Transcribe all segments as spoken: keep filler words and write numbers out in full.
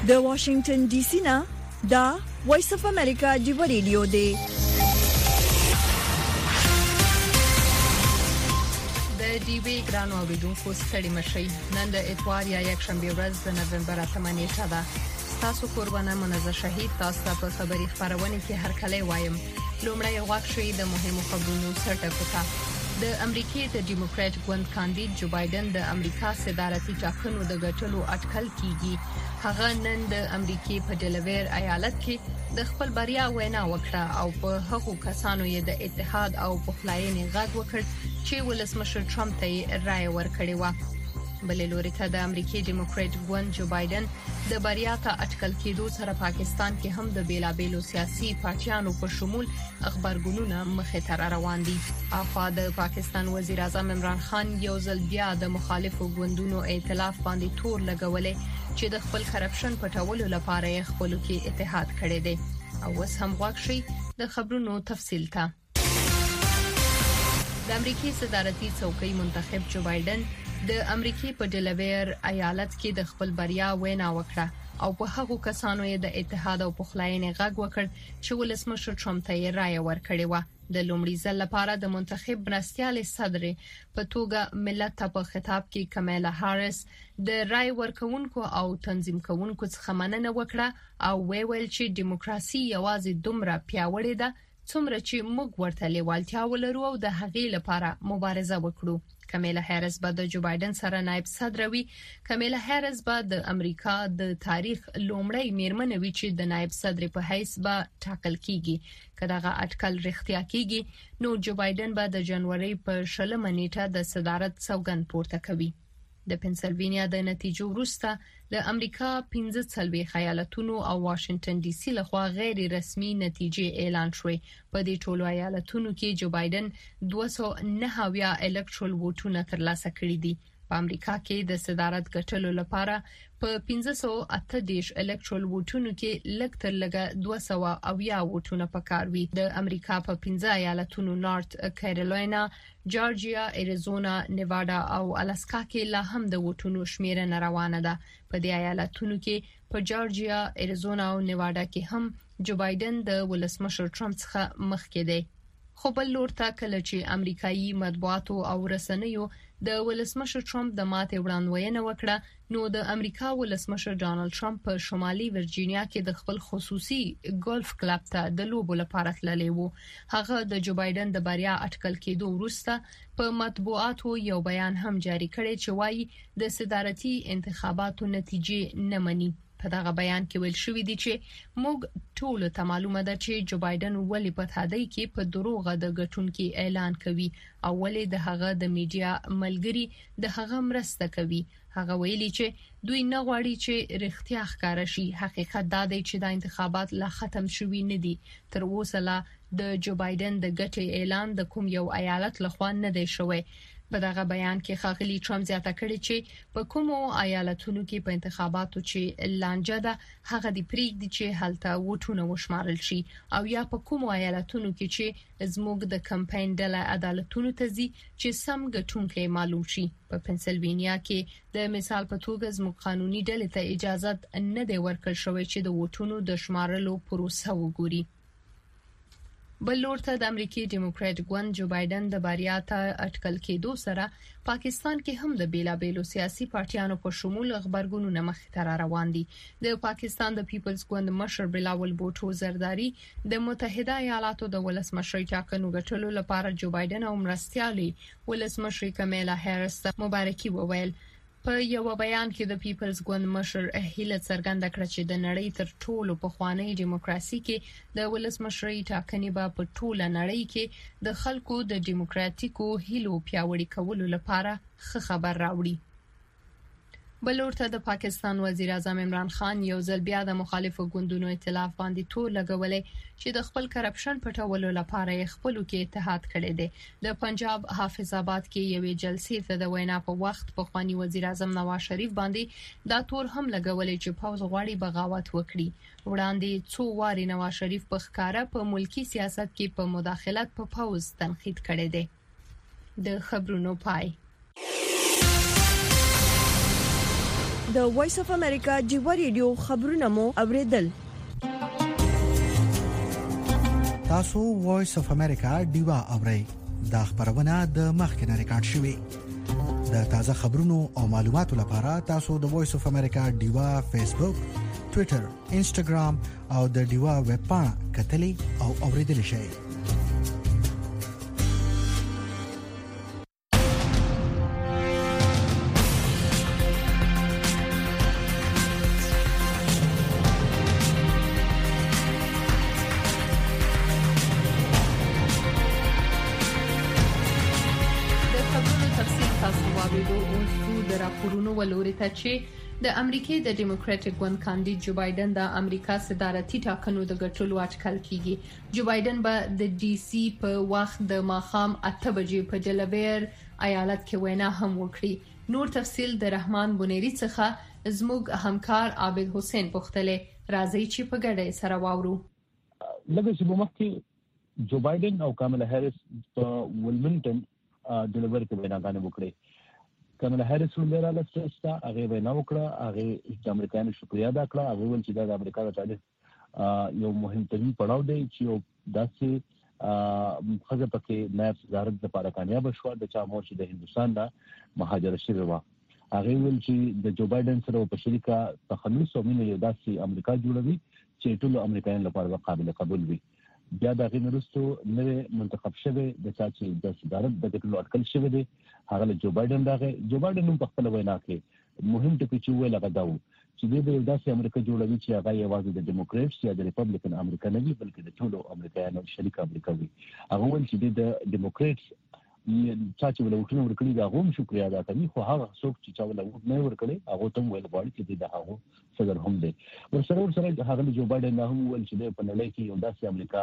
د واشنگټن ډي سي نه دا وایس اف امریکا دی ریډیو دی. د ډي وی ګرانو اوریدونکو ستړي مشي. نن د اتوار یا یک شنبه ورځ د نومبر اتمه نیټه ده. تاسو قربانه منزه شهید تاسو په خبري خبرونه کې هر کله وایم. لومړی واقعي د مهمو خبرونو سرټکوټه. د امریکای د ډیموکرات ګوند کاندید جو بایدن د امریکا صدارتي ټاکنو د ګټلو اټکل کیږي. هغه نن د امریکای په ډیلویر ایالت کې د خپل بریا وینا وکړه او په هغو کسانو یې د اتحاد او پخلاینې غږ وکړ چې ولسمشر ټرمپ ته رائے ورکړی و. بلې لوري ته د امریکای ډیموکرات ګوند جو بایدن د بریا ته اټکل کېدو سره پاکستان کې هم د بیلابېلو سیاسي پارټیانو په شمول خبرګونونه مخې ته روان دي. اخوا د پاکستان وزیر اعظم عمران خان یو ځل بیا د مخالفو ګوندونو ائتلاف باندې تور لګولې چې د خپل کرپشن پټولو لپاره یې خپل کې اتحاد کړی دی. او اوس هم واقعي د خبرونو تفصیل ته. د امریکای صدارتي څوکۍ منتخب جو بایدن د امریکای په ډیلویر ایالت کې د خپل بریا وینا وکړه او په هغو کسانو یې د اتحاد او پخلاینې غږ وکړ چې ولسمشر ټرمپ ته یې رائے ورکړی و. د لومړي ځل لپاره د منتخب مرستیال صدر په توګه ملت ته په خطاب کې کمالا هاریس د رائے ورکونکو او تنظیم کوونکو څخه مننه وکړه او ویل چې دیموکراسي یوازې دومره پیاوړې ده څومره چې موږ ورته لیوالتیا ولرو او د هغې لپاره مبارزه وکړو. کمالا هاریس به د جو بایدن سره نائب صدر وي. کمالا هاریس به د امریکا د تاریخ لومړی میرمن وي چې د نائب صدر په حیث به ټاکل کیږي. کله اټکل رښتیا کیږي نو جو بایدن به د جنوري په شلمه نیټه د صدارت سوګند پورته کوي. د پنسلوانیا د نتیجو وروسته د امریکا پنځه څلوېښت ایالتونو او واشنگټن ډي سي لخوا غیر رسمي نتیجې اعلان شوې. په دې ټولو ایالتونو کې جو بایدن دوه سوه نهه اویا الکټرال ووټونه ترلاسه کړي دي. په امریکا کې د صدارت ګټلو لپاره په پنځه سوه اته دېرش الکټرال ووټونو کې لږ تر لږه دوه سوه اویا ووټونه پکار وي. د امریکا په پنځه ایالتونو نارت کیرولینا، جارجیا، اریزونا، نیوادا او الاسکا کې لا هم د ووټونو شمیرنه روانه ده. په دې ایالتونو کې په جارجیا، اریزونا او نیوادا کې هم جو بایدن د ولسمشر ټرمپ څخه مخکې دی. خو بل لور ته کله چې امریکایي مطبوعاتو او رسنیو د ولسمشر ټرمپ د ماتې وړاندوینه وکړه نو د امریکا ولسمشر ډانلډ ټرمپ په شمالي ورجینیا کې د خپل خصوصي ګولف کلب ته د لوبو لپاره تللی وو. هغه د جو بایدن د بریا اټکل کېدو وروسته په مطبوعاتو یو بیان هم جاری کړی چې وایي د صدارتي انتخاباتو نتیجې نه مني. په دغه بیان کې ویل شوی دی چې موږ ټول ته معلومه ده چې جو بایدن ولې په تادی کې په دروغه د ګټونکو اعلان کوي او ولې د هغه د میډیا ملګری د هغه مرسته کوي. هغه ویلي چې دوی نه غواړي چې رښتیا ښکاره شي. حقیقت دا دی چې د انتخابات لا ختم شوي نه دي. تر اوسه لا د جو بایدن د ګټې اعلان د کوم یو ایالت لخوا نه دی شوی. په دغه بیان کې ښاغلي ټرمپ زیاته کړې چې په کومو ایالتونو کې په انتخاباتو چې لانجه ده هغه دی پریږدي چې هلته ووټونه وشمارل شي او یا په کومو ایالتونو کې چې زموږ د کمپاین ډله عدالتونو ته ځي چې سم ګټونکي معلوم شي. په پنسلوانیا کې د مثال په توګه زموږ قانوني ډلې ته اجازه نه دی ورکړل شوی چې د ووټونو د شمارلو پروسه وګوري. بل لور ته د امریکای ډیموکرات ګوند جو بایدن د بریا ته اټکل کېدو سره پاکستان کې هم د بیلابېلو سیاسي پارټیانو په شمول خبرګونونه مخې ته روان دي. د پاکستان د پیپلز ګوند مشر بلاول بوټو زرداری د متحده ایالاتو د ولسمشر ټاکنو ګټلو لپاره جو بایدن او مرستیالي ولسمشر کمالا هاریس ته مبارکي وویل. په یو بیان کې د پیپلز ګوند مشر هیله څرګنده کړه چې د نړۍ تر ټولو پخوانی دیموکراسي کې د ولسمشرۍ ټاکنې به په ټوله نړۍ کې د خلکو د دیموکراتیکو هیلو پیاوړي کولو لپاره ښه خبر راوړي. بلور ته د پاکستان وزیر اعظم عمران خان یو ځل بیا د مخالفو ګوندونو ائتلاف باندې تور لګولې چې د خپل کرپشن پټولو لپاره یې خپلو کې اتحاد کړی دی. د پنجاب حافظ آباد کې یوې جلسې ته د وینا په وخت په خواني وزیر اعظم نواز شریف باندې دا تور هم لګولې چې پوز غواړي بغاوت وکړي. وړاندې څو واري نواز شریف په ښکارا په ملکی سیاست کې په مداخلت په پوز تنقید کړی دی. د خبرونو پای د وایس اف امریکا ډیوا ریډیو خبرونه مو اوریدل. تاسو وایس اف امریکا ډیوا اورئ. دا خبرونه د مخکنه ریکارډ شوې. د تازه خبرونو او معلوماتو لپاره تاسو د وایس اف امریکا ډیوا فیسبوک، ټوئیټر، انسټاګرام او د ډیوا ویب پاڼه کتلې او اوریدل شئ. ولوري ته چې د امریکای د ډیموکراټیک ګوند کاندید جو بایدن د امریکا صدارتي ټاکنو د ګټلو اټکل کیږي. جو بایدن به د ډي سي په وخت د ماخام اته بجې په ډیلاویر ایالت کې وینا هم وکړي. نور تفصیل د رحمان بونيري څخه زموږ همکار عابد حسین پختله راځي چې په ګډه سره واورو. لکه چې مخکې جو بایدن او کاملا هریس په ولمنټن ډیلاویر کې ویناګانې وکړي. کاملا هریس ولر له سټا هغه وینا وکړه، هغه د امریکایانو شکریا ادا کړه. هغه ول چې د امریکا د تاریخ یو مهم ترين پړاو دی چې یو داسې خزه پکې نایب صدارت لپاره کامیاب شو د چا مور چې د هندستان د مهاجر شوی و. هغه ول چې د جو بایدن سره په شریکه تخلص او مینه یو داسې امریکا جوړوي چې ټول امریکایانو لپاره قابل قبول وي. بیا د غیر وروسته نوې منتخب شوی د چا چې د صدارت د ټولو اټکل شوی دی هغه جو بایدن راغی. جو بایدن په خپل وینا کې مهم ټکی چې ویل هغه دا و چې د یو داسې امریکا جوړوي چې هغه یوازې د ډیموکریټس یا د ریپبلیکن امریکا نه وي بلکې د ټولو امریکایانو شریک امریکا وي. هغه ول چې د ډیموکریټس چا چې ولوټونه ورکړي دا هم شکریا ادا کوي، خو هغه څوک چې چا ولوټ نه ورکړي هغه ته ویل غواړي چې د هغه صدر هم دی. ورسره ورسره هغه جو بایدن هم ول چې په نړۍ کې یو داسې امریکا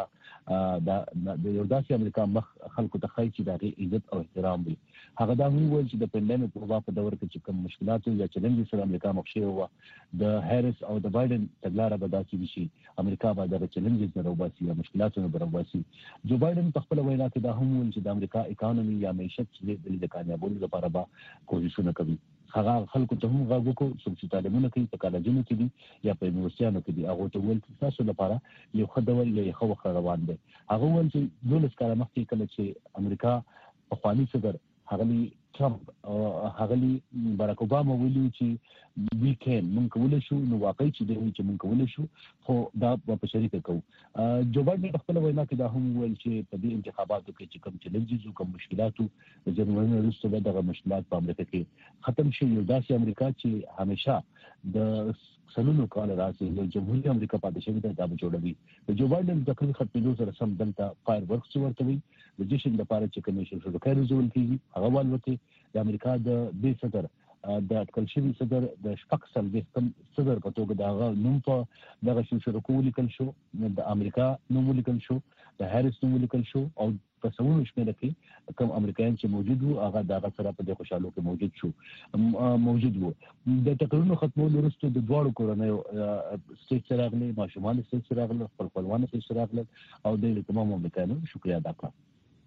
د یو داسې امریکا مخ خلکو ته خای چې د عزت او احترام وي. هغه دا هم ول چې د پندنه په وخت په دور کې چې کوم مشکلات یا چیلنج سره امریکا مخ شي او د هریس او د بایدن تګلارې به داسې شي امریکا به د چیلنجز نه وباسي یا مشکلاتونو نه وباسي. جو بایدن په خپل وینا کې دا هم ول چې د امریکا اکانومي یا معیشت چې د کامیابولو لپاره به کوششونه کوي. هغه خلکو ته هم غوږ وکړو چې تعلیمونه کوي په کالجونو کې دي یا په یونیورسيټانو کې دي. هغه ته ول چې تاسو لپاره یو خدای یا یو خو روان دي. هغه ول چې دولس کاله مخکې کله چې امریکا په خواني صدر هغلی ټرمپ او هغلی باراک اوباما ویلي چې وی کین مونږ کولای شو نو واقعي چې دوی چې مونږ کولای شو خو دا په شریکه کوو. جو بایدن په خپل وینا کې دا هم ویل چې په دې انتخاباتو کې چې کوم چیلنجز او کوم مشکلاتو د جنوري وروسته دغه مشکلات په امریکا کې ختم شي. یو داسې امریکا چې همیشه د سلونو کال راځي یو جمهوریت امریکا پاتې شوی دا به جوړوي. جو بایدن د خپل خپلو سره سم دلته فایر ورکس ورتوي د جشن لپاره چې کمیشن شروع کړي زول کیږي هغه والوته د امریکا د دې صدر د اټکل شوی صدر د شپږ سل د صدر په توګه دا نوم په دغه شروع کول لیکل شو، د امریکا نوم لیکل شو، د هریس نوم لیکل شو او په سمون شمېره کې کوم امریکایان چې موجود وو هغه دغه سره په دې خوشاله کې موجود شو موجود وو. د ټکرونو ختمولو وروسته د دوړو کورنیو سټیټ سره راغلي، ماشومان سټیټ سره راغلي، خپل خپلوان سټیټ سره راغلي او د تمام امریکایانو شکریا ادا کړ.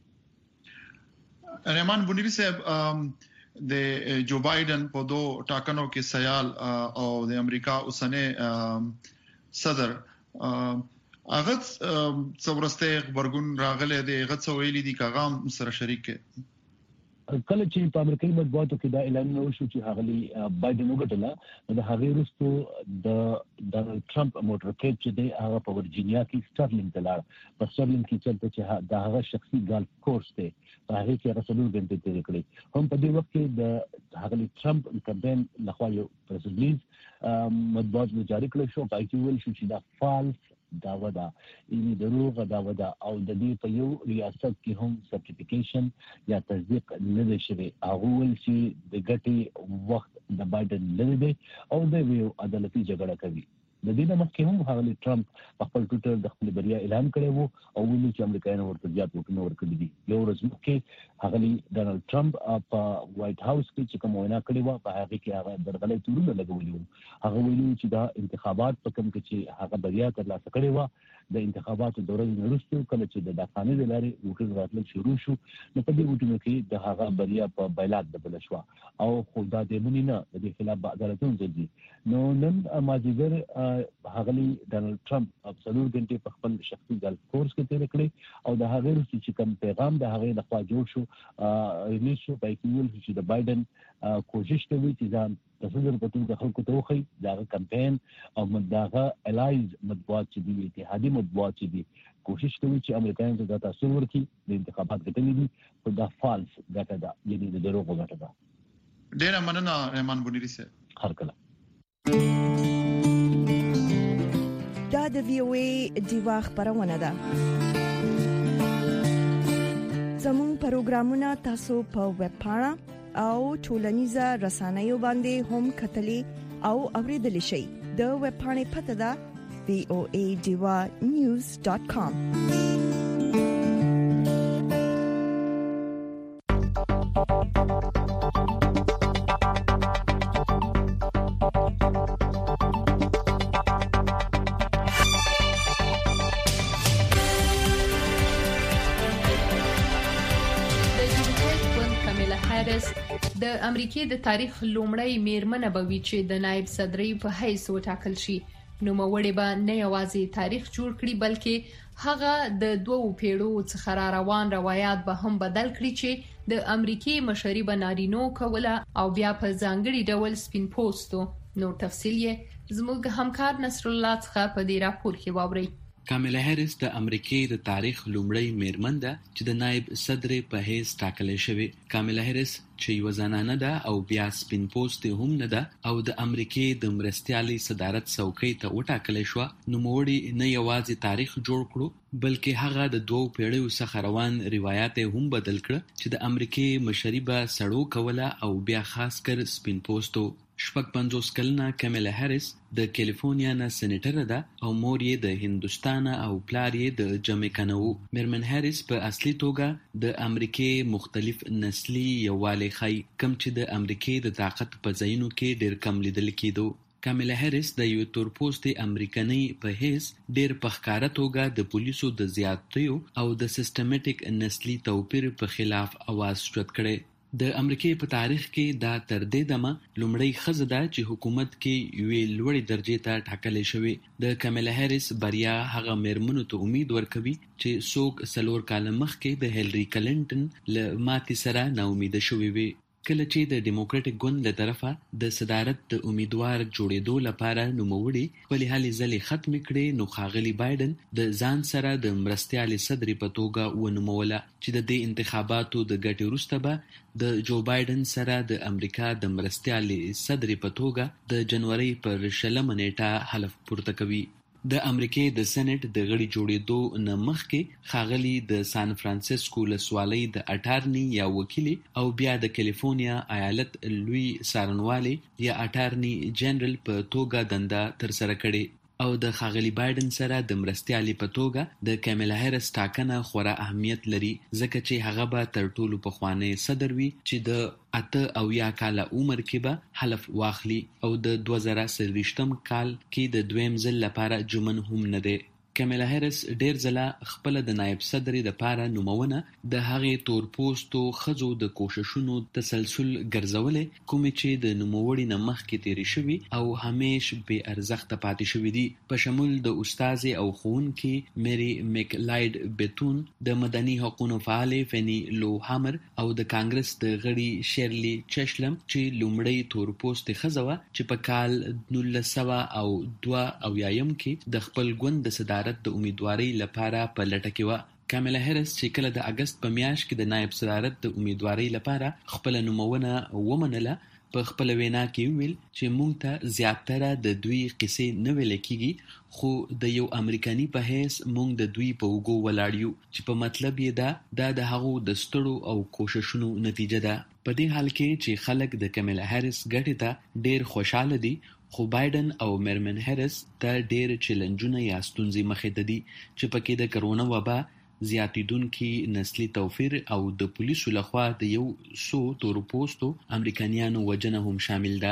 رحمان بونيري صاحب د جو بایدن په دوه ټاکنو کې سیال او د امریکا اوسنۍ صدر هغه څورسته خبرګون راغله د هغه څویلې دي کاغام سره شریک کله چې په امریکایي مطبوعاتو کې دا اعلان وشو چې هغه بایدن وګټله د هغه وروسته د ډونالد ټرمپ موټرکیټ چې دی هغه په ورجینیا کې سټرلینګ ته لاړ. په سټرلینګ کې چې د هغه شخصي ګالف کورس دی په هغه کې هغه څلور غنټې تیر کړې. هم په دې وخت کې د هغه ټرمپ کمپاین لخوا یو پریس ریلیز مطبوعات جاری کړل شو په کې ویل شو چې دا فالس داوا ده یعنی دروغ داوا ده او د دې په یو ریاست کې هم سرټیفیکیشن یا تصدیق نه دی شوی. هغه ول چې د ګټي وخت د بایدن نه دی او د یو عدالتي جګړه کوي. د دې نه مخکې هم هغه ټرمپ په خپل ټویټر د خپل بریا اعلان کړی وو او ویلي چې امریکایانو ورته زیات وټونه ورکړي دي. یو ورځ مخکې هغه ډونالد ټرمپ په وایټ هاوس کې چې کوم وینا کړې و په هغه کې هغه درغلي تورونه لګولي وو. هغه ویلي چې دا انتخابات په کوم کې چې هغه بریا ترلاسه کړې و د انتخاباتو دوره وروسته کله چې د داخانه د لارې وټر راتلل شروع شو نو په دې وټونو کې د هغه بریا په بایلات د بل شو او خدا دې منی نه د دې خلاف عدالتونو ځي نو نن ماجیګر هغلی ډانلډ ټرمپ ابسولوټ غنټه په خپل شخصي ګالف کورس کې تیر کړی او د هغه وروسته چې کوم پیغام د هغه لخوا جوړ شو ریلیز شو په کېول چې د بایدن کوشش کوي چې ځان د صدر په توګه خلکو ته وخی دغه کمپاین او مداغه الایز مطبوعات چې دی اتحادي مطبوعات چې دی کوشش کوي چې امریکایانو ته تاثیر ورکړي د انتخابات ګټلې دي په دا فالس ګټه ده یعنی د دروغ ګټه ده. ډېر مننه رحمان بونیری صاحب. هر کله دا د وی او ای دیوا خبرونه ده. زموږ پروګرامونه تاسو په ویب پاڼه او ټولنیزه رسنیو باندې هم کتلی او اوریدلی شئ. د ویب پاڼې پته ده وی او ای دیوا نیوز ډاٹ کام. د امریکای د تاریخ لومړی میرمن به وي چې د نائب صدرۍ په حیث وټاکل شي. نو موري به نه یوازې تاریخ جوړ کړي بلکې هغه د دوو پیړو څخه را روان روایت به هم بدل کړي چې د امریکای مشري بنارینو کوله او بیا په ځانګړي ډول سپین پوستو. نو تفصیل یې زموږ همکار نصر الله څخه په دې راپور کې واورئ. کاملا هریس د امریکای د تاریخ لومړی میرمن ده چې د نائب صدر په حیث ټاکل شوی. کاملا هریس چې یو زنانه ده او بیا سپین پوست هم نه ده او د امریکای د مرستیالي صدارت څوکۍ ته وټاکل شو. نو موړي نه یوازې تاریخ جوړ کړو بلکې هغه د دوو پیړیو څخه روان روایت هم بدل کړ چې د امریکای مشري به سړو کوله او بیا خاص کر سپین پوستو. شپږ پنځوس کلنه کاملا هریس د کالیفورنیا نه سېنیټر ده او مور یې د هندوستان او پلار یې د جمیکا نه. میرمن هریس په اصلي توګه د امریکای مختلف نسلي یووالي خای کم چې د امریکای د طاقت په ځایونو کې ډېر کم لیدل کېدو. کاملا هریس د یو تور پوستې امریکنۍ په حیث ډېر په ښکاره توګه د پولیسو د زیاتیو او د سیستمټیک نسلي توپیر په خلاف आवाज اوچت کړي. د امریکای په تاریخ کې دا تر دې دمه لومړی ښځه ده چې حکومت کې یوې لوړې درجې ته ټاکلې شوې. د کاملا هریس بریا هغه میرمنو ته امید ورکوي چې څوک څلور کاله مخکې د هیلري کلینټن له ماتې سره ناامیده شوي وي. کله چې د ډیموکراټیک ګوند له طرفه د صدارت د امیدوار جوړېدو لپاره نوموړي خپلې هلې ځلې ختمې کړې نو ښاغلي بایدن د ځان سره د مرستیالي صدرې په توګه ونوموله چې د دې انتخاباتو د ګټې وروسته به د جو بایدن سره د امریکا د مرستیالي صدرې په توګه د جنوري پر شلمه نیټه حلف پورته کوي. د امریکای د سېنات د غړي جوړېدو نه مخکې ښاغلي د سان فرانسیسکو لسوالۍ د اټارني یا وکیل او بیا د کالیفورنیا ایالت لوی څارنوالي یا اټارني جنرال په توګه دنده ترسره کړې او د ښاغلي بایدن سره د مرستیالي په توګه د کاملا هریس ټاکنه خورا اهمیت لري ځکه چې هغه به تر ټولو پخوانی صدر وي چې د اته او یا کاله عمر کې به حلف واخلي او د دوه زره څلوېښتم کال کې د دویم ځل لپاره جمن هم نه دی. کاملا هریس ډیر ځله خپل د نائب صدرې لپاره نومونه د هغې تور پوستو ښځو د کوششونو تسلسل ګرځولې کومې چې د نوموړي نه مخکې تیرې شوي او همیش بې ارزښته پاتې شوي دي په شمول د استادې او ښوونکې میری میکلایډ بیتون د مدني حقوقو فعالې فني لو هامر او د کانګرس د غړي شیرلی چشلم چې لومړی تور پوستې ښځه وه چې په کال نولس سوه او دوه اویایم کې د خپل ګوند د صدارت د امیدوارۍ لپاره په لټه کې وه. کاملا هریس چې کله د اگست په میاشت کې د نائب صدارت د امیدوارۍ لپاره خپل نومونه ومنله په خپل وینا کې ویل چې موږ ته زیاتره د دوی قصې نه ویل کېږي خو د یو امریکایي په حیث موږ د دوی په اوږو ولاړ یو چې په مطلب یې دا دا د هغو د ستړو او کوششونو نتیجه ده. په دې حال کې چې خلک د کاملا هریس ګټې ته ډیر خوشاله دي خو بایدن او میرمن هریس ته ډیر چیلنجونه یا ستونزې مخې ته دي چې پکې د کرونا وبا زیاتیدونکي نسلي توپیر او د پولیسو لخوا د یو څو تور پوستو امریکایانو وژنه هم شامل ده.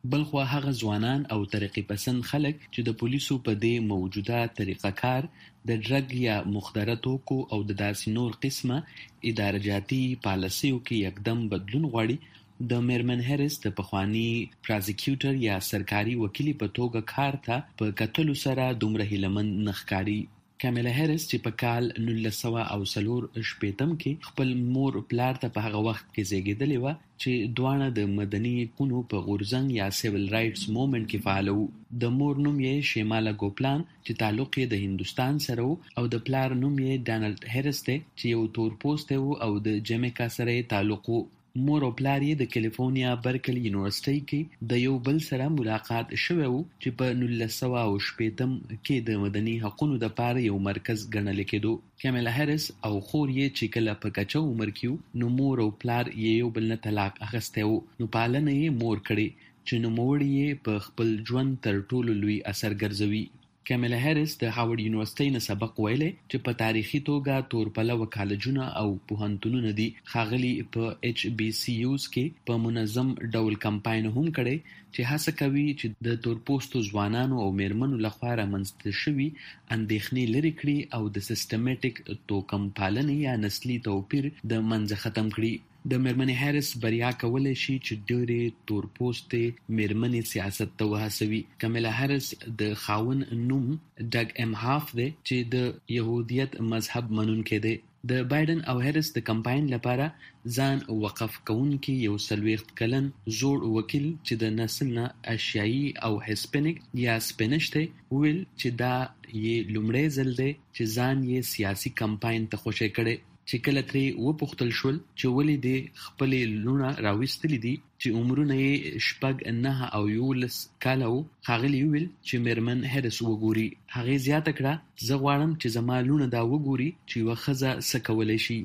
بلخو هغه ځوانان او طریقې پسند خلک چې د پولیسو په دې موجوده طریقه کار د ډرګ یا مخدره توکو او د داسې نور قسمه ادارجاتي پالیسیو کې یکدم بدلون غواړي، د میرمن هریس د پخوانی پرازیکیوټر یا سرکاري وکیل په توګه کار ته په کتلو سره دومره هیلمن نخکاری. کامیلا هریس چې په کال نولس سوه او څلور شپېتم کې خپل مور پلار ته په هغه وخت کې زیږېدلې وه چې دواړه د مدني حقونو په غورځنګ یا سیویل رایټس موومنټ کې فعال وو. د مور نوم یې شیمالا ګوپلان چې تعلق یې د هندوستان سره وو او د پلار نوم یې ډانلډ هریس دی چې یو تور پوستی وو او د جمیکا سره یې تعلق وو. مور او پلار یې د کالیفورنیا برکلی یونیورسيټي کې د یو بل سره ملاقات شوی وو چې په نولس سوه او شپېتم کې د مدني حقوقو لپاره یو مرکز ګڼل کېدو. کامیلا هریس او خور یې چې کله په کچو عمر کې نو مور او پلار یې یو بل نه طلاق اخیستی وو، نو پالنه یې مور کړې چې نوموړی یې په خپل ژوند تر ټولو لوی اثر ګرځوي. کامیلا هریس د هاورډ یونیورسيټي نه سبق ویلی چې په تاریخي توګه تورپلوه کالجونه او پوهنتونونه دي. ښاغلي په ایچ بي سي یوز کې په منظم ډول کمپاین هم کړی چې هڅه کوي چې د تورپوستو ځوانانو او میرمنو لخوا رامنځته شوي اندېښنې لرې کړي او د سیسټمیټیک توکم پالنې یا نسلي توپیر د منځه ختم کړي. د میرمن هریس بریا کولای شي چې ډېرې تورپوستې میرمنې سیاست ته وهڅوي. کامیلا هریس د خاون نوم ډګ ام هاف دی چې د یهودیت مذهب منونکی دی. د بایدن او هریس د کمپاین لپاره ځان وقف کوونکی یو څلوېښت کلن زوړ وکیل چې د نسل نه اشیایي او هسپینیک یا سپینش دی ویل چې دا یې لومړی ځل دی چې ځان یې سیاسي کمپاین ته خوشی کړی. چې کله ترې وپوښتل شول چې ولې دې خپلې لوڼه راویستلي دي چې عمرونه یې شپږ نه او یولس کاله وو، ښاغلي وویل چې میرمن هریس وګوري. هغې زیاته کړه زه غواړم چې زما لوڼه دا وګوري چې یوه ښځه څه کولی شي.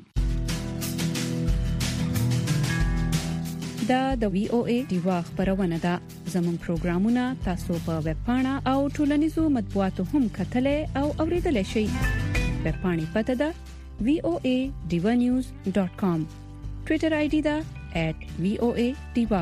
دا د وی او ای ډیوا خبرونه ده. زموږ پروګرامونه تاسو په ویب پاڼه او ټولنیزو مطبوعاتو هم کتلای او اوریدلای شئ. ویب پاڼې پته ده وی او ای ډیوا نیوز ډاٹ کام. ټوئیټر آئی ډی دا ایٹ وی او ای ډیوا.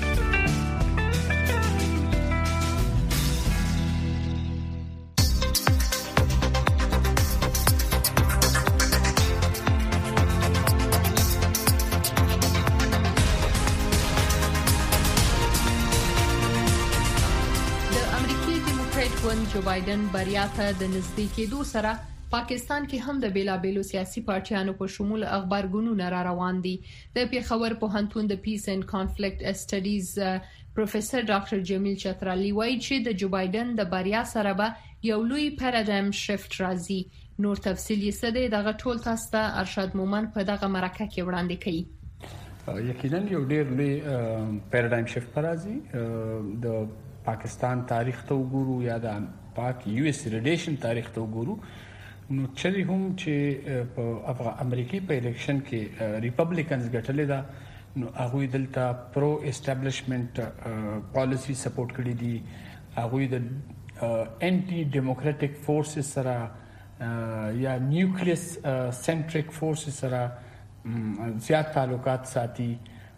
جو بایدن بریا ته د نږدې کېدو سره پاکستان کې هم د بیلابېلو سیاسي پارټیانو په شمول خبرګونونه را روان دي. د پیښور پوهنتون د پیس اینڈ کانفلیکټ اسټډیز پروفیسور ډاکټر جمیل چترالی وایي چې د جو بایدن د بریا سره به یو لوی پارادایم شفت راځي. نور تفصیل یې څه دی دغه ټول تاسو ته ارشاد مومن په دغه مرکه کې وړاندې کوي. یقینا یو ډېر لوی پارادایم شفت راځي. د پاکستان تاریخ ته وګورو یا د پاک یو اس ریلیشن تاریخ ته وګورو نو چری هم چې په امریکای په الیکشن کې ریپبلیکنز ګټلې ده نو هغه دلته پرو اسټابلیشمنت پالیسی سپورټ کړی دي. هغه د انټي ډیموکراټک فورسز سره یا نیوکلیس سنټریک فورسز سره زیات تعلقات ساتي.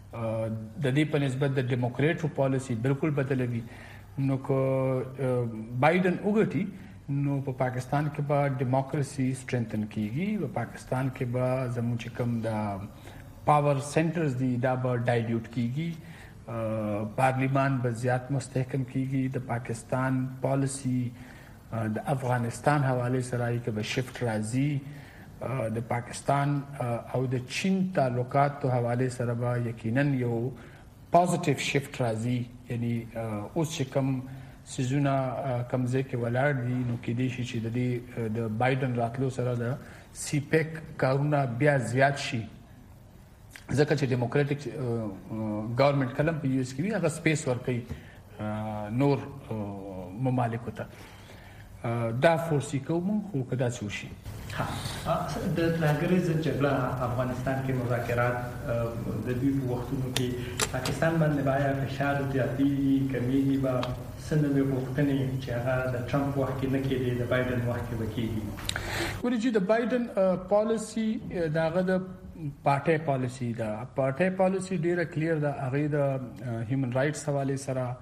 د دې په نسبت د ډیموکریټو پالیسی بالکل بدلوي. نو کو بایدن وګټي نو په پاکستان کې به ډیموکراسي سټرنثن کیږي. په پاکستان کې به زموږ چې کوم د پاور سنټرز دي دا به ډایلیوټ کیږي. پارلیمان به زیات مستحکم کیږي. د پاکستان پالیسی د افغانستان حواله سره کې به شفت راځي. د پاکستان او د چین تعلقات په حواله سره به یقینا یو پوزټیو شفت راځي. یعنی اوس چې کوم سيزونه کمزې کې ولاړ دي نو کې دي چې د دې د بایدن راتلو سره د سی پیک کارونه بیا زیات شي ځکه چې ډیموکراټک ګورنمنت کلم په یو اس کې هغه سپیس ورکړي نور ممالکو ته دا فورسي کوم خو کدا شي. ها د ترګریز جګړه افغانستان کې مذاکرات د دې وختونو کې پاکستان باندې باید فشار زیاتېږي کمیږي با سنوي وختونه چې هغه د ټرمپ وخت کې نه کېدی د بایدن وخت کې وکړي. ورجی د بایدن پالیسی داغه د پارټي پالیسی دا پارټي پالیسی ډیره کلیر ده. هغه د هیومن رائټس حواله سره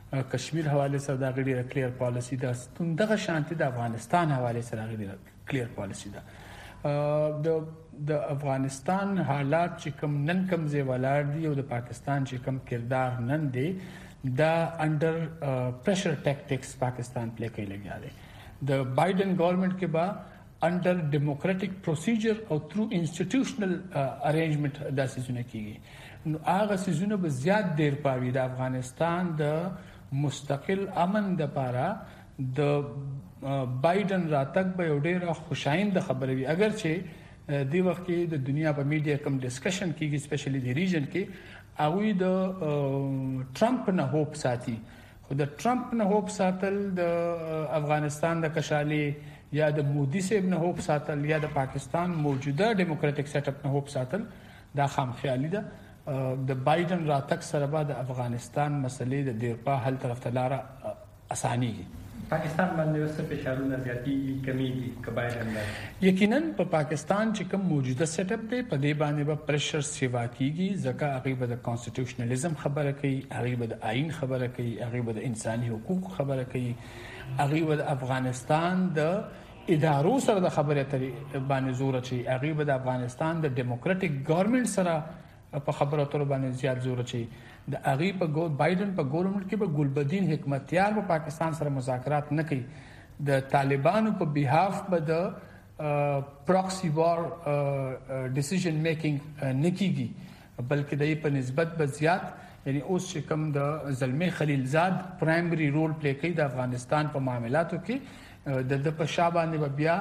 کشمیر حواله سره دا غړي کلیر پالیسی ده، دغه شانتي د افغانستان حواله سره غړي کلیر پالیسی ده. د د افغانستان حالات چې کوم نن کوم ځای ولاړ دي او د پاکستان چې کوم کردار نن دی دا انډر پریشر ټیکټکس پاکستان پلی کوي لګیا دی. د بایدن ګورنمنت کې با انډر ډیموکراټک پروسیجر او تھرو انسټیټیوشنل ارینجمنت دا سيزونه کیږي. نو هغه سيزونه به زیات دیر پاوي د افغانستان د مستقل امن د پاره د بایدن راتګ به یو ډیره خوشایند خبره وي. اگر چې دی وخت کې د دنیا په میډیا کوم ډسکشن کیږي سپیشلی د ریجن کې هغه د ټرمپ نه هوپ ساتي، خو د ټرمپ نه هوپ ساتل د افغانستان د کشالي یا د مودي صاحب نه هوپ ساتل یا د پاکستان موجوده ډیموکراټک سیټ اپ نه هوپ ساتل دا خام خیالي ده. د بایدن راتګ سره به د افغانستان مسلې د دیرپا حل طرف ته لار اسانيږي. پاکستان باندې اوس په شارونه زیاتې کمیږي کبایرن باندې یقینا په پاکستان چې کوم موجوده سیټ اپ دی په دې باندې به پریشر سیوا کیږي، ځکه هغه به د کانسټیټیوشنالیزم خبره کوي، هغه به د آئین خبره کوي، هغه به د انساني حقوق خبره کوي، هغه به د افغانستان د ادارو سره د خبرې اترې باندې زور اچي، هغه به د افغانستان د ډیموکراټک ګورنمنت سره په خبرو اترو باندې زیات زور اچي. د هغه په ګور بایدن په ګورنمنت کې به ګلبدین حکمتیار په پاکستان سره مذاکرات نه کوي. د طالبانو په بیهاف به د پراکسی وار ډیسیژن میکینګ نه کیږي، بلکې د په نسبت به زیات یعنی اوس چې کوم د زلمی خلیلزاد پرایمری رول پلی کوي د افغانستان په معاملاتو کې، د د په شابه نه بیا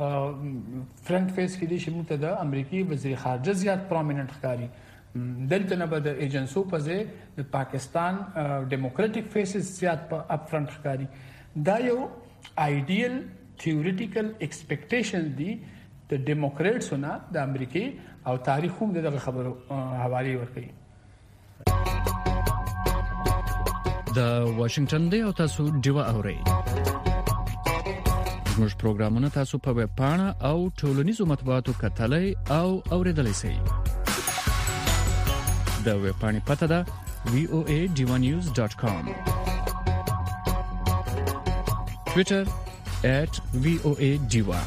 فرنٹ فیس کې دي چې موږ ته د امریکای وزیر خارجه زیات پرومیننت ښکاري. دلته نه به د ایجنسو په ځای د پاکستان ډیموکراټک فیسز زیات په اپ فرنٹ ښکاري. دا یو آیډیل تھیوریټیکل ایکسپیکټیشن دی د ډیموکریټسو نه د امریکای او تاریخ هم دغه خبرو حواله ورکوي. د واشنگټن دی او تاسو ډیوا اورئ. زموږ پروګرامونه تاسو په ویب پاڼه او ټولنیزو مطبوعاتو کتلای او اوریدلای شئ. د ویب پاڼې پته ده وی او ای ډیوا نیوز ډاټ کام، ټویټر ایٹ وی او ای ډیوا.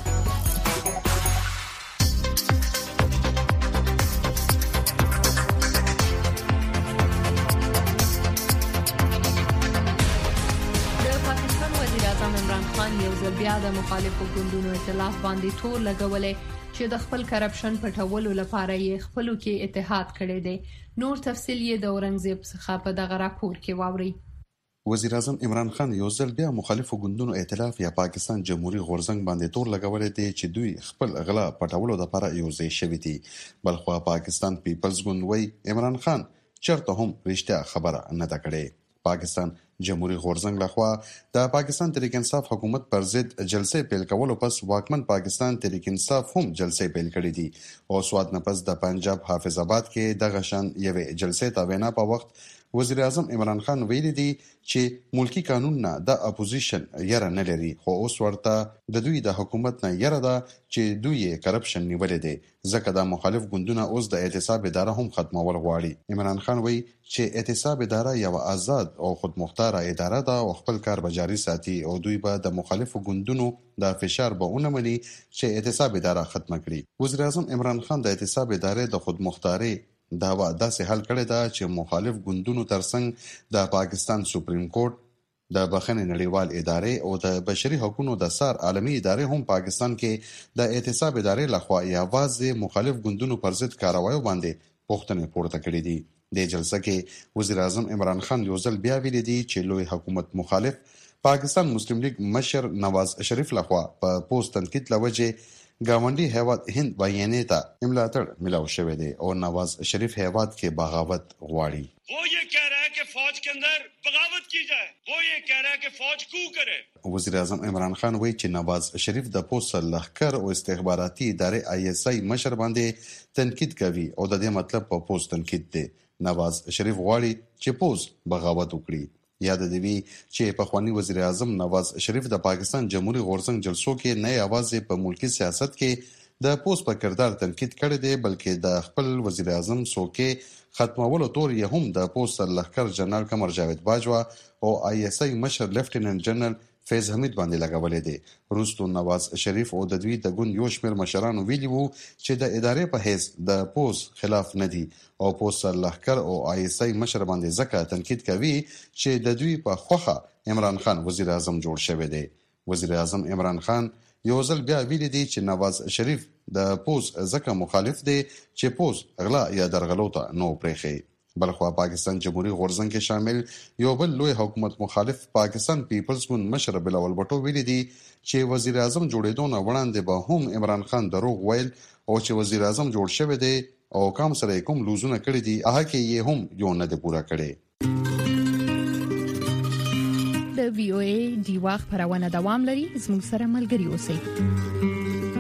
یو ځل بیا د مخالفو ګوندونو ائتلاف باندې تور لګولې چې د خپل کرپشن پټولو لپاره یې خپلو کې اتحاد کړی دی. نور تفصیل یې د اورنګزیب څخه په دغه راپور کې واوري. وزیر اعظم عمران خان یو ځل بیا مخالفو ګوندونو ائتلاف یا پاکستان جمهوریت غورځنګ باندې تور لګولې دی چې دوی خپل غلا پټولو لپاره یو ځای شوي دي. بلخو پاکستان پیپلز ګوند وای عمران خان چرته هم رښتیا خبره نه ده کړې. پاکستان جمهوریت غورځنګ لخوا د پاکستان تحریک انصاف حکومت پر ضد جلسې پیل کولو پس واکمن پاکستان تحریک انصاف هم جلسې پیل کړې دي او سواد نه پس د پنجاب حافظ آباد کې د غشن یوې جلسې تا وینا په وخت وزیر اعظم عمران خان ویلي دي چې ملکی قانون نه د اپوزیشن یره نه لري، خو اوس ورته د دوی د حکومت نه یره ده چې دوی کرپشن نیولې دي، ځکه د مخالف ګوندونه اوس د اعتصاب اداره هم ختمول غواړي. عمران خان وایي چې اعتصاب اداره یو آزاد او خودمختار اداره ده او خپل کار به جاري ساتي او دوی به د مخالفو ګوندونو د فشار به ونه مني چې اعتصاب اداره ختم کړي. وزیر اعظم عمران خان د اعتصاب ادارې د خودمختاري داوا داسې حل کړی دا چې مخالف ګوندونو ترڅنګ د پاکستان سپریم کورټ، د بخښنې نړیوال ادارې او د بشري حقوقو د سار عالمي ادارې هم پاکستان کې د اعتصاب ادارې لخوا یوازې مخالف ګوندونو پر ضد کاروایو باندې پوښتنې پورته کړې دي. د جلسه کې وزیر اعظم عمران خان یو ځل بیا ویلي دي چې لوی حکومت مخالف پاکستان مسلم لیگ مشر نواز شریف لخوا په پوسټ تنقید لوجه گاونډي هیواد هند بیانې ته املاتړ ملاو شوی دی او نواز شریف هیواد کې بغاوت غواړي. وہ یہ کہہ رہا ہے کہ فوج کے اندر بغاوت کی جائے، وہ یہ کہہ رہا ہے کہ فوج کو کرے. وزیر اعظم عمران خان وایي چې نواز شریف د پوسټ لښکر او استخباراتي ادارې آی اس آی مشر باندې تنقید کوي او د دې مطلب په پوسټ تنقید دی. نواز شریف غواړي چې پوسټ بغاوت وکړي. یاد دی چې په خوانی وزیر اعظم نواز شریف د پاکستان جمهوریت غورځنګ جلسو کې نه یوازې په ملکی سیاست کې د پوس په کردار تنقید کړی دی، بلکې د خپل وزیر اعظم څوکۍ ختمولو تور یې هم د پوس سرلښکر جنرال قمر جاوید باجوا او آی اس آی مشر لیفټیننټ جنرال فیض حمید باندې لګولې دي. وروستو نواز شریف او د دوی د ګوند یو شمېر مشرانو ویلي وو چې د ادارې په حیث د پوس خلاف نه دي او پوس سرلښکر او آی اس آی مشر باندې ځکه تنقید کوي چې د دوی په خوښه عمران خان وزیر اعظم جوړ شوی دی. وزیر اعظم عمران خان یو ځل بیا ویلي دي چې نواز شریف د پوس ځکه مخالف دی چې پوس غلا یا درغلو ته نو پرېښي. بلخوا پاکستان جمهوریت غورځنګ کې شامل یو بل لوی حکومت مخالف پاکستان پیپلز ګوند مشر بلاول بټو ویلي دي چې وزیر اعظم جوړېدو نه وړاندې به هم عمران خان دروغ ویل او چې وزیر اعظم جوړ شوی دی او کوم سره کوم لوزونه کړی دي هغه کې یې هم یو نه دی پوره کړی. د وی او ای دیوا خبرونه دوام لري، زموږ سره ملګري اوسئ.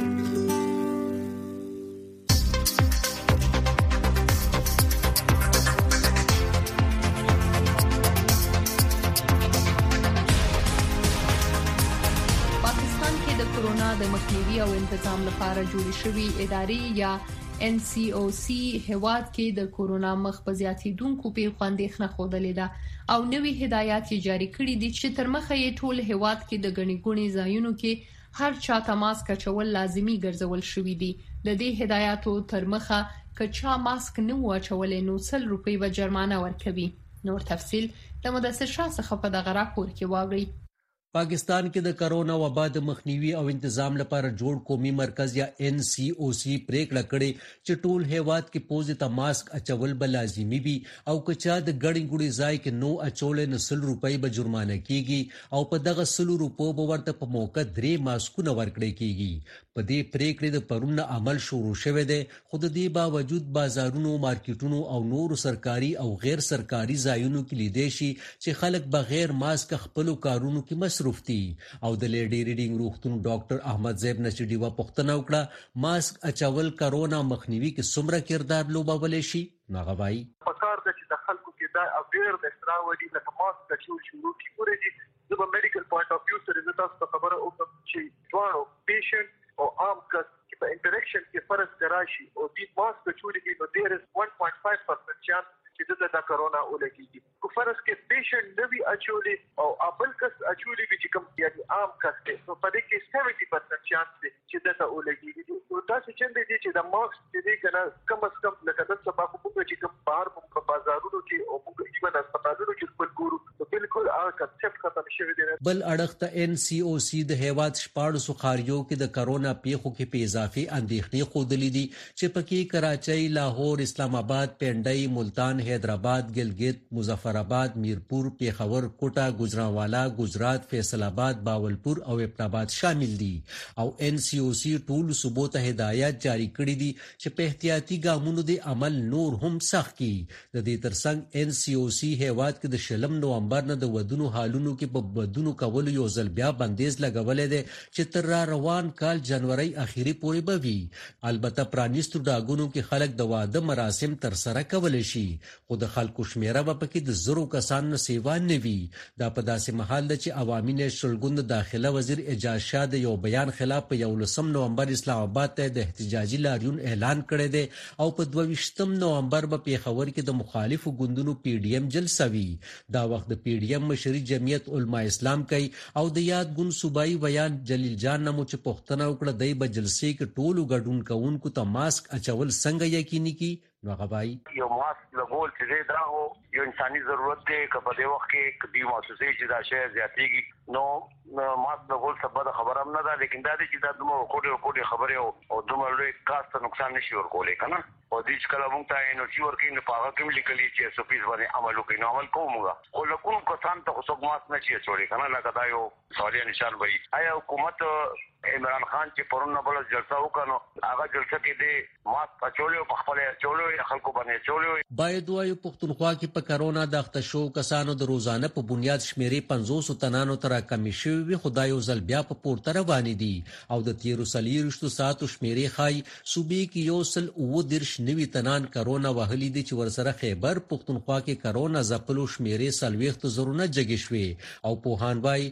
د مخنیوي او انتظام لپاره جوړې شوې ادارې یا ان سی او سی هیواد کې د کورونا مخ په زیاتیدونکو پیښو اندېښنه خوده ده او نوي هدایات یې جاری کړي دي چې تر مخه یې ټول هیواد کې د غني ګوني ځایونو کې هر چاته ماسک اچول لازمي ګرځول شوې دي. د دې هدایاتو تر مخه کچا ماسک نه واچولې نو سل روپۍ به جرمانه ورکوي. نور تفصيل د مدثر شاه څخه په دغه راپور کې واورئ. پاکستان کې د کرونا وبا د مخنیوي او انتظام لپاره جوړ قومي مرکز یا ان سی او سی پریکړه کړې چې ټول هیواد کې پوزې ته ماسک اچول به لازمي وي او کچا د ګړې ګړې ځای کې نو اچول نه سل روپۍ به جرمانه کیږي او په دغه سل روپو به ورته په موقع درې ماسکونه ورکړي کیږي. په دې پریکړې د پرون عمل شروع شوه دی، خو د دې باوجود بازارونو، مارکیټونو او نور سرکاري او غیر سرکاري ځایونو کې لیدې شي چې خلک بغیر ماسک خپل کارونو کې مصروف دي. او د لیډي ریډینګ روغتون ډاکټر احمد زیب نشډي وا پښتنه وکړه ماسک اچول کرونا مخنیوي کې څومره کردار لوبولی شي. ناغوای پکار د چې د خلکو کې دا اویر د استراوډي د ماسک د چول شروع کی پورې دي. د میډیکل پوینټ اف ویو سره د تاسو خبره او چې دوانو پیشنټ او عام کس چې په انټریکشن کې فرض کراشي او د ماسک د چول کې نو ډیر is one point five percent چانس چې د کرونا ولګي. کو فرض کې پیشنټ نوی اچولي او ابل کس اچولي چې کوم یعنی عام کس ته نو په دې کې seventy percent چانس دی چې د ولګي. نو تاسو چې دې چې د ماسک چې کنه کم از کم لکه د سبا په کومه چې کوم بهر په بازارونو کې او موږ چې په هسپتالونو کې خپل ګورو نو بالکل هغه کنسپټ ختم شوی دی. بل اړخ ته ان سی او سی د هیواد شپاړو سخاریو کې د کرونا پیښو کې په اضافي اندېښنې خوده دي چې پکې کراچۍ، لاهور، اسلام آباد، پنډۍ، ملتان، حیدرآباد، گلگت، مظفرآباد، میرپور، پیښور، کوټه، گجرانوالا، گجرات، فیصل آباد، باولپور او ابن آباد شامل دي. او ان سی او سی ټول صوبو ته هدایت جاری کړي دي چې په احتیاطي ګامونو د عمل نور هم سخت کړي. د دې ترڅنګ ان سی او سی هیواد کې د شلم نومبر نه د ودونو حالونو کې په ودونو کولو یو ځل بیا بندیز لګولې ده چې تر را روان کال جنوري اخیری پورې به وي. البته پرانیستو ډاګونو کې خلک د واده مراسم تر سره کولای شي، خو د خلکو شمیره به پکې د زرو کسان نه سیوا نه وي. دا په داسې محل ده چې عوامي نېشنل ګوند داخله وزیر اعجاز شاه د یو بیان خلاف په یولسم نومبر اسلام آباد ته د احتجاجي لاریون اعلان کړی دی او په دوه ویشتم نومبر به پیښور کې د مخالفو ګوندونو پی ډی ایم جلسه وي. دا وخت د پی ډی ایم مشري جمعیت علما اسلام کوي او د یاد ګوند صوبایي بیان جلیل جان نمو چې پښتنه وکړه دی به جلسې کې ټولو ګډون کوونکو ته ماسک اچول څنګه یقیني کی. نو غوای یو ماسک لګول چې دا هو یو انساني ضرورت دی که په دې وخت کې کدي محسوسې چې دا شی زیاتېږي نو ماسک لګول سبا خبره هم نه ده، لیکن دا دې چې دا دومره کوټه کوټه خبره او دومره لوی کاست نقصان نشي ورکولای کنه. او دې چې کله موږ ته انرژي ورکې نه پاغه کوم لیکلي چې سو پیس باندې عمل وکړي نو عمل کومه خو لکون کسان ته اوسه ماسک نه چي چوري کنه لکه دا یو سوالي نشان وي. آیا حکومت عمران خان چې پرونه بل جلسه وکړو هغه جلسه کې دې ماسک اچولیو په خپل اچولیو خلکو باندې اچولیو. باید وایو پښتونخوا کې په کرونا د اخته شو کسانو د روزانه په بنیاد شمیرې پنځوس تنانو تر کمی شوی وي، خدای او زل بیا په پورته روان دي او د تیرو سلیرشتو ساتو شمیرې خای صوبې کې یو سل او درش نوي تنان کرونا وهلي دي چې ورسره خیبر پښتونخوا کې کرونا زپلو شمیرې سلويخت زرونه جګې شوي او په هانوای د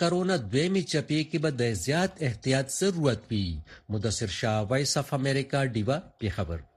کرونا دویمه چپی کې به د زیات احتیاط ضرورت وي. مدثر شاه، وایس اف امریکا، دیوا، پیښور.